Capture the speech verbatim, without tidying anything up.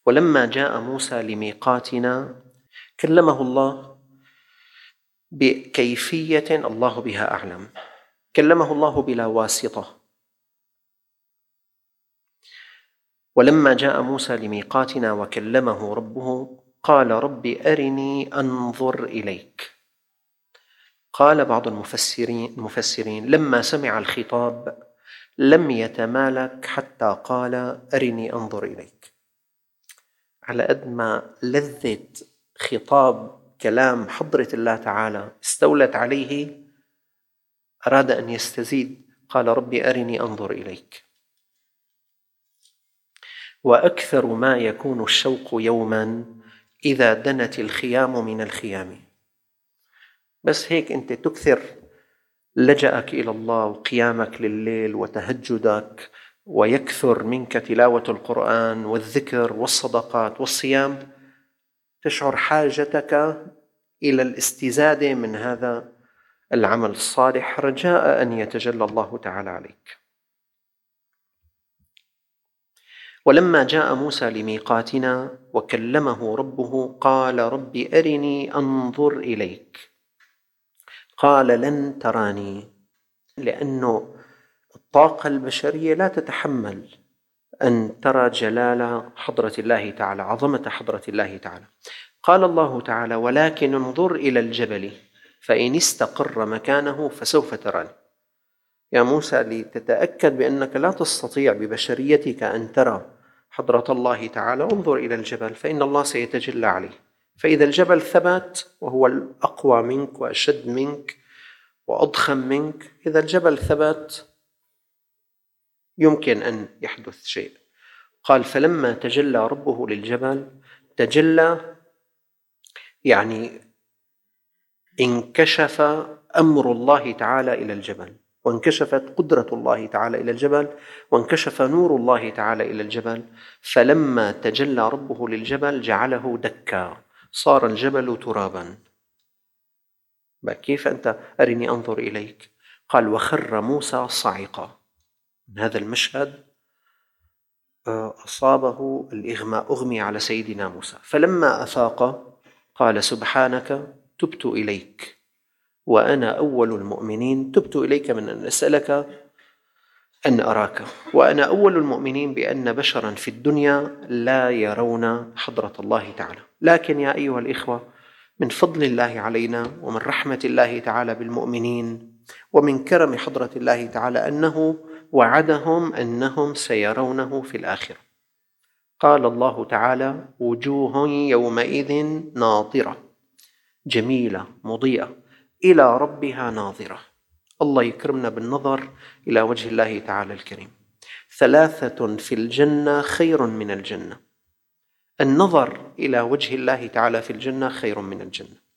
ولما جاء موسى لميقاتنا كلمه الله بكيفية الله بها أعلم، كلمه الله بلا واسطة. ولما جاء موسى لميقاتنا وكلمه ربه قال رب أرني أنظر إليك. قال بعض المفسرين, المفسرين لما سمع الخطاب لم يتمالك حتى قال أرني أنظر إليك. على قد ما لذة خطاب كلام حضرة الله تعالى استولت عليه أراد أن يستزيد، قال رب أرني أنظر إليك. وأكثر ما يكون الشوق يوما إذا دنت الخيام من الخيام. بس هيك أنت تكثر لجأك إلى الله وقيامك لليل وتهجدك، ويكثر منك تلاوة القرآن والذكر والصدقات والصيام، تشعر حاجتك إلى الاستزادة من هذا العمل الصالح رجاء أن يتجلى الله تعالى عليك. ولما جاء موسى لميقاتنا وكلمه ربه قال رب أرني أنظر إليك. قال لن تراني، لأنه الطاقة البشرية لا تتحمل أن ترى جلال حضرة الله تعالى، عظمة حضرة الله تعالى. قال الله تعالى ولكن انظر إلى الجبل فإن استقر مكانه فسوف تراني. يا موسى لتتأكد بأنك لا تستطيع ببشريتك أن ترى حضرة الله تعالى انظر إلى الجبل فإن الله سيتجلى عليه. فإذا الجبل ثبت وهو الأقوى منك وأشد منك وأضخم منك، إذا الجبل ثبت يمكن أن يحدث شيء. قال فلما تجلى ربه للجبل، تجلى يعني انكشف أمر الله تعالى إلى الجبل، وانكشفت قدرة الله تعالى إلى الجبل، وانكشف نور الله تعالى إلى الجبل. فلما تجلى ربه للجبل جعله دكا، صار الجبل ترابا. كيف أنت أرني أنظر إليك؟ قال وخر موسى صعقا. من هذا المشهد أصابه الإغماء، أغمي على سيدنا موسى. فلما أفاق قال سبحانك تبت إليك وأنا أول المؤمنين. تبت إليك من أن أسألك أن أراك، وأنا أول المؤمنين بأن بشرا في الدنيا لا يرون حضرة الله تعالى. لكن يا أيها الإخوة، من فضل الله علينا ومن رحمة الله تعالى بالمؤمنين ومن كرم حضرة الله تعالى أنه وعدهم أنهم سيرونه في الآخرة. قال الله تعالى وجوه يومئذ ناظرة جميلة مضيئة إلى ربها ناظرة. الله يكرمنا بالنظر إلى وجه الله تعالى الكريم. ثلاثة في الجنة خير من الجنة. النظر إلى وجه الله تعالى في الجنة خير من الجنة.